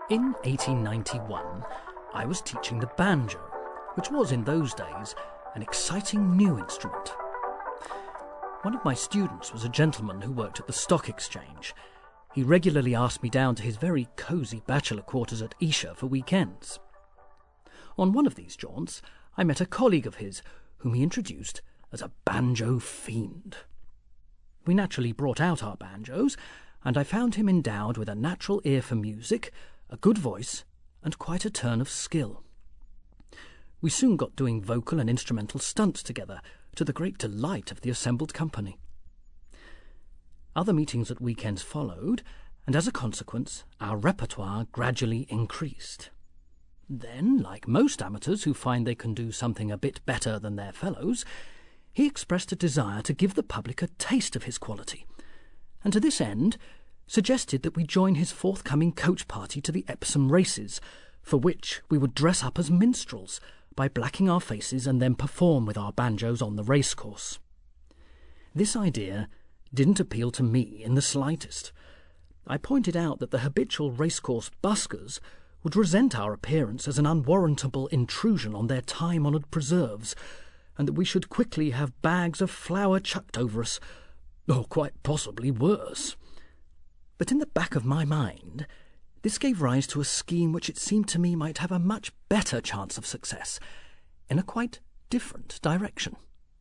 In 1891, I was teaching the banjo, which was in those days an exciting new instrument. One of my students was a gentleman who worked at the Stock Exchange. He regularly asked me down to his very cosy bachelor quarters at Esher for weekends. On one of these jaunts, I met a colleague of his, whom he introduced as a banjo fiend. We naturally brought out our banjos, and I found him endowed with a natural ear for music, a good voice, and quite a turn of skill. We soon got doing vocal and instrumental stunts together, to the great delight of the assembled company. Other meetings at weekends followed, and as a consequence, our repertoire gradually increased. Then, like most amateurs who find they can do something a bit better than their fellows, he expressed a desire to give the public a taste of his quality, and to this end suggested that we join his forthcoming coach party to the Epsom races, for which we would dress up as minstrels by blacking our faces and then perform with our banjos on the racecourse. This idea didn't appeal to me in the slightest. I pointed out that the habitual racecourse buskers would resent our appearance as an unwarrantable intrusion on their time-honoured preserves, and that we should quickly have bags of flour chucked over us, or quite possibly worse. But in the back of my mind, this gave rise to a scheme which it seemed to me might have a much better chance of success, in a quite different direction.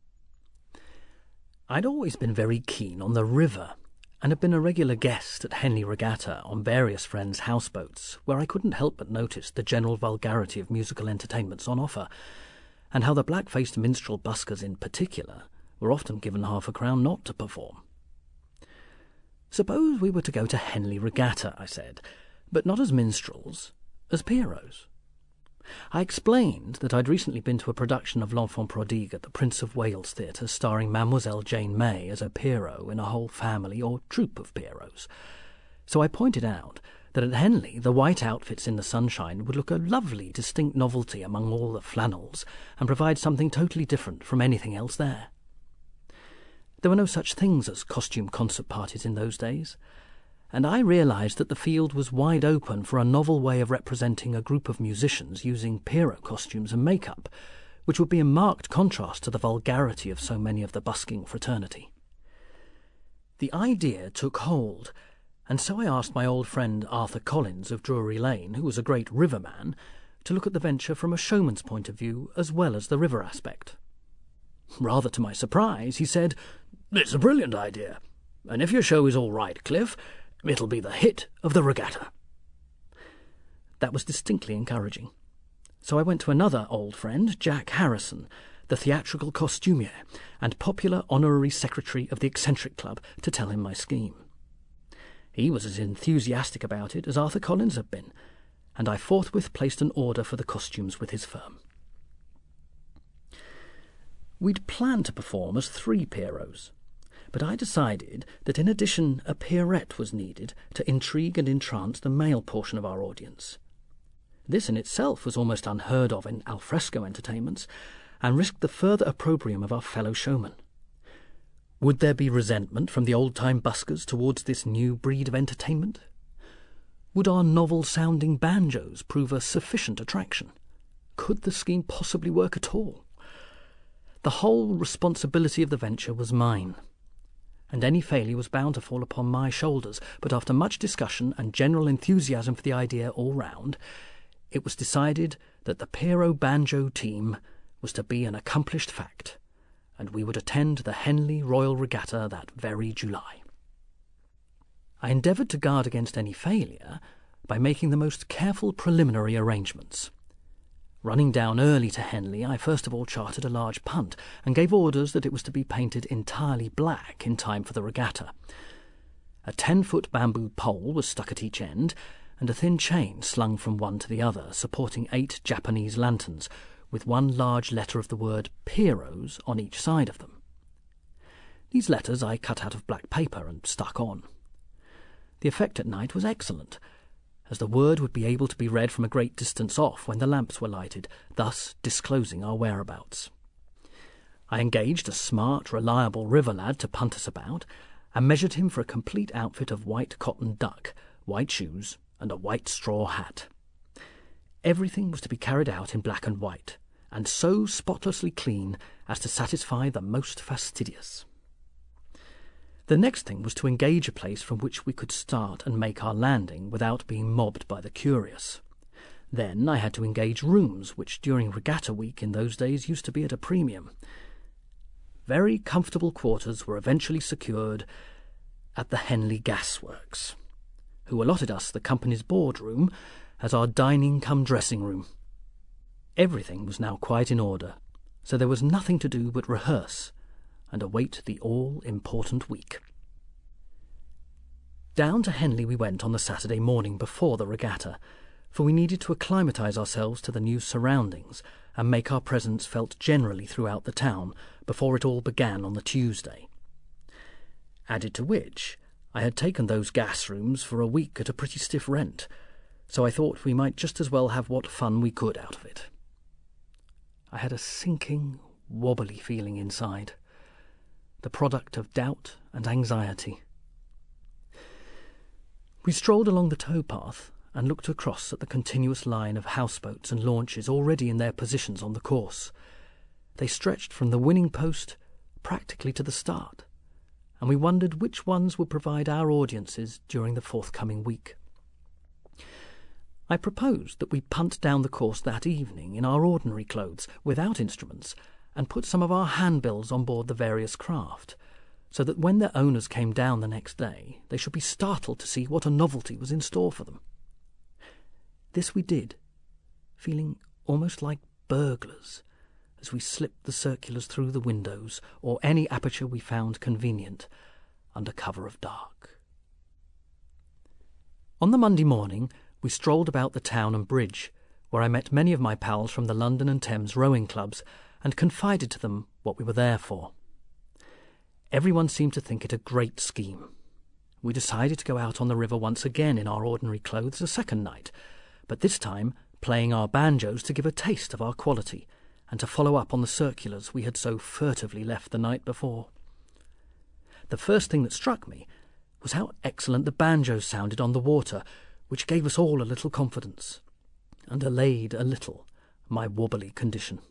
I'd always been very keen on the river, and had been a regular guest at Henley Regatta on various friends' houseboats, where I couldn't help but notice the general vulgarity of musical entertainments on offer, and how the black-faced minstrel buskers in particular were often given half a crown not to perform. Suppose we were to go to Henley Regatta, I said, but not as minstrels, as Pierrots. I explained that I'd recently been to a production of L'Enfant Prodigue at the Prince of Wales Theatre, starring Mademoiselle Jane May as a Pierrot in a whole family or troupe of Pierrots. So I pointed out that at Henley the white outfits in the sunshine would look a lovely distinct novelty among all the flannels, and provide something totally different from anything else there. There were no such things as costume concert parties in those days, and I realised that the field was wide open for a novel way of representing a group of musicians using Pierrot costumes and make-up, which would be in marked contrast to the vulgarity of so many of the busking fraternity. The idea took hold, and so I asked my old friend Arthur Collins of Drury Lane, who was a great riverman, to look at the venture from a showman's point of view as well as the river aspect. Rather to my surprise, he said, "It's a brilliant idea, and if your show is all right, Cliff, it'll be the hit of the regatta." That was distinctly encouraging. So I went to another old friend, Jack Harrison, the theatrical costumier and popular honorary secretary of the Eccentric Club, to tell him my scheme. He was as enthusiastic about it as Arthur Collins had been, and I forthwith placed an order for the costumes with his firm. We'd planned to perform as 3 Pierrots, but I decided that in addition a Pierrette was needed to intrigue and entrance the male portion of our audience. This in itself was almost unheard of in al fresco entertainments, and risked the further opprobrium of our fellow showmen. Would there be resentment from the old-time buskers towards this new breed of entertainment? Would our novel-sounding banjos prove a sufficient attraction? Could the scheme possibly work at all? The whole responsibility of the venture was mine, and any failure was bound to fall upon my shoulders, but after much discussion and general enthusiasm for the idea all round, it was decided that the Pierrot banjo team was to be an accomplished fact, and we would attend the Henley Royal Regatta that very July. I endeavoured to guard against any failure by making the most careful preliminary arrangements. Running down early to Henley, I first of all chartered a large punt, and gave orders that it was to be painted entirely black in time for the regatta. A 10-foot bamboo pole was stuck at each end, and a thin chain slung from one to the other, supporting 8 Japanese lanterns, with one large letter of the word Pierrots on each side of them. These letters I cut out of black paper and stuck on. The effect at night was excellent, as the word would be able to be read from a great distance off when the lamps were lighted, thus disclosing our whereabouts. I engaged a smart, reliable river lad to punt us about, and measured him for a complete outfit of white cotton duck, white shoes, and a white straw hat. Everything was to be carried out in black and white, and so spotlessly clean as to satisfy the most fastidious. The next thing was to engage a place from which we could start and make our landing without being mobbed by the curious. Then I had to engage rooms, which during regatta week in those days used to be at a premium. Very comfortable quarters were eventually secured at the Henley Gas Works, who allotted us the company's boardroom as our dining-cum-dressing room. Everything was now quite in order, so there was nothing to do but rehearse and await the all-important week. Down to Henley we went on the Saturday morning before the regatta, for we needed to acclimatise ourselves to the new surroundings and make our presence felt generally throughout the town before it all began on the Tuesday. Added to which, I had taken those gas rooms for a week at a pretty stiff rent, so I thought we might just as well have what fun we could out of it. I had a sinking, wobbly feeling inside, the product of doubt and anxiety. We strolled along the towpath and looked across at the continuous line of houseboats and launches already in their positions on the course. They stretched from the winning post practically to the start, and we wondered which ones would provide our audiences during the forthcoming week. I proposed that we punt down the course that evening in our ordinary clothes, without instruments, and put some of our handbills on board the various craft, so that when their owners came down the next day, they should be startled to see what a novelty was in store for them. This we did, feeling almost like burglars, as we slipped the circulars through the windows or any aperture we found convenient, under cover of dark. On the Monday morning, we strolled about the town and bridge, where I met many of my pals from the London and Thames rowing clubs, and confided to them what we were there for. Everyone seemed to think it a great scheme. We decided to go out on the river once again in our ordinary clothes a second night, but this time playing our banjos to give a taste of our quality, and to follow up on the circulars we had so furtively left the night before. The first thing that struck me was how excellent the banjos sounded on the water, which gave us all a little confidence, and allayed a little my wobbly condition.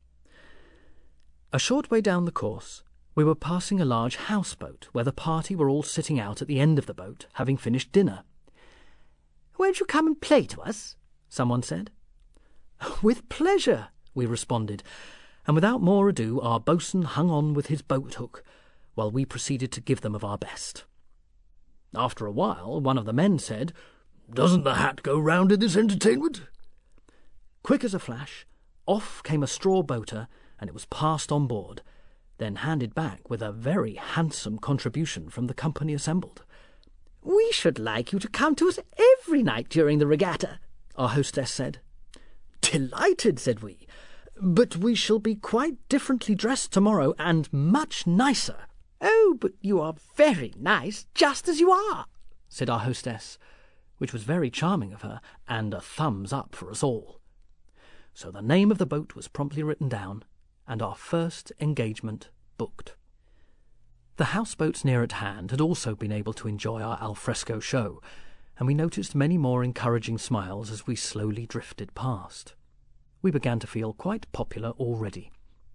A short way down the course, we were passing a large houseboat, where the party were all sitting out at the end of the boat, having finished dinner. "Won't you come and play to us?" someone said. "With pleasure," we responded, and without more ado our boatswain hung on with his boat-hook, while we proceeded to give them of our best. After a while, one of the men said, "Doesn't the hat go round in this entertainment?" Quick as a flash, off came a straw boater, and it was passed on board, then handed back with a very handsome contribution from the company assembled. "We should like you to come to us every night during the regatta," our hostess said. "Delighted," said we, "but we shall be quite differently dressed tomorrow, and much nicer." "Oh, but you are very nice, just as you are," said our hostess, which was very charming of her, and a thumbs up for us all. So the name of the boat was promptly written down, and our first engagement booked. The houseboats near at hand had also been able to enjoy our alfresco show, and we noticed many more encouraging smiles as we slowly drifted past. We began to feel quite popular already.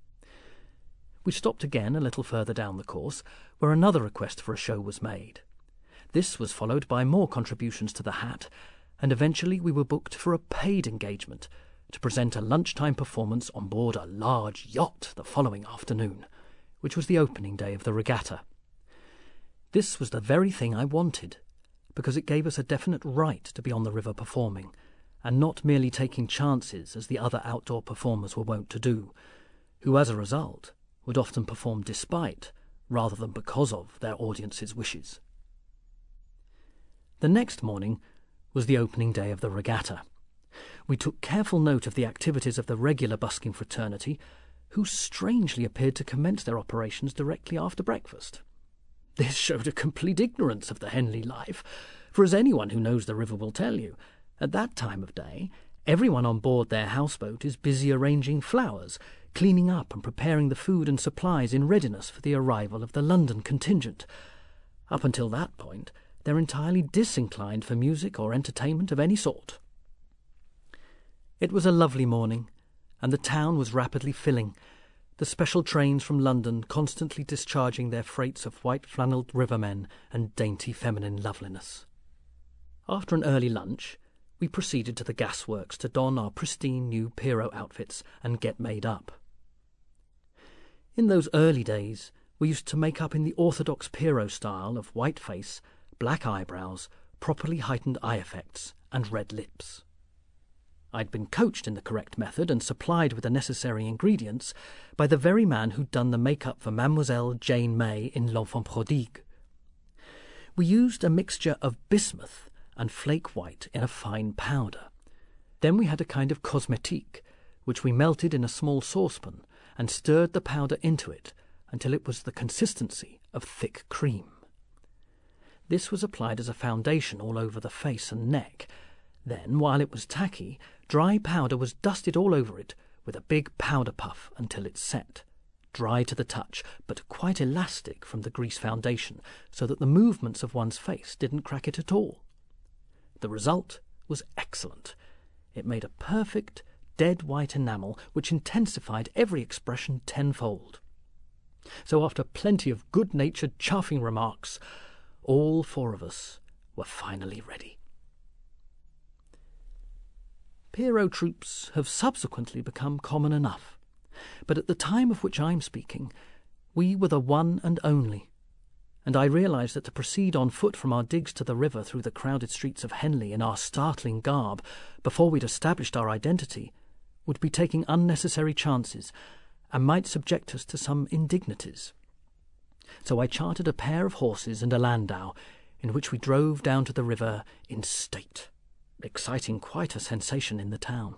We stopped again a little further down the course, where another request for a show was made. This was followed by more contributions to the hat, and eventually we were booked for a paid engagement to present a lunchtime performance on board a large yacht the following afternoon, which was the opening day of the regatta. This was the very thing I wanted, because it gave us a definite right to be on the river performing, and not merely taking chances as the other outdoor performers were wont to do, who as a result would often perform despite, rather than because of, their audience's wishes. The next morning was the opening day of the regatta. We took careful note of the activities of the regular busking fraternity, who strangely appeared to commence their operations directly after breakfast. This showed a complete ignorance of the Henley life, for as anyone who knows the river will tell you, at that time of day, everyone on board their houseboat is busy arranging flowers, cleaning up and preparing the food and supplies in readiness for the arrival of the London contingent. Up until that point, they're entirely disinclined for music or entertainment of any sort. It was a lovely morning, and the town was rapidly filling, the special trains from London constantly discharging their freights of white-flannelled rivermen and dainty feminine loveliness. After an early lunch, we proceeded to the gasworks to don our pristine new Pierrot outfits and get made up. In those early days, we used to make up in the orthodox Pierrot style of white face, black eyebrows, properly heightened eye effects, and red lips. I'd been coached in the correct method and supplied with the necessary ingredients by the very man who'd done the make-up for Mademoiselle Jane May in L'Enfant Prodigue. We used a mixture of bismuth and flake white in a fine powder. Then we had a kind of cosmetique, which we melted in a small saucepan and stirred the powder into it until it was the consistency of thick cream. This was applied as a foundation all over the face and neck. Then, while it was tacky, dry powder was dusted all over it with a big powder puff until it set, dry to the touch, but quite elastic from the grease foundation, so that the movements of one's face didn't crack it at all. The result was excellent. It made a perfect, dead white enamel which intensified every expression tenfold. So after plenty of good-natured chaffing remarks, all four of us were finally ready. Pierrot troupes have subsequently become common enough, but at the time of which I'm speaking, we were the one and only, and I realised that to proceed on foot from our digs to the river through the crowded streets of Henley in our startling garb, before we'd established our identity, would be taking unnecessary chances, and might subject us to some indignities. So I chartered a pair of horses and a landau, in which we drove down to the river in state, exciting quite a sensation in the town.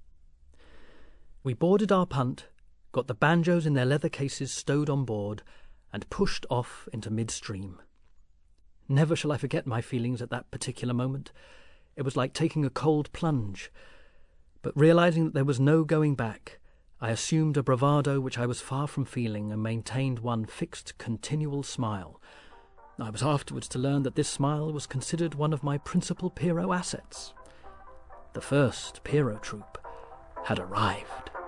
We boarded our punt, got the banjos in their leather cases stowed on board, and pushed off into midstream. Never shall I forget my feelings at that particular moment. It was like taking a cold plunge. But realising that there was no going back, I assumed a bravado which I was far from feeling and maintained one fixed, continual smile. I was afterwards to learn that this smile was considered one of my principal Pierrot assets. The first Pierrot troupe had arrived.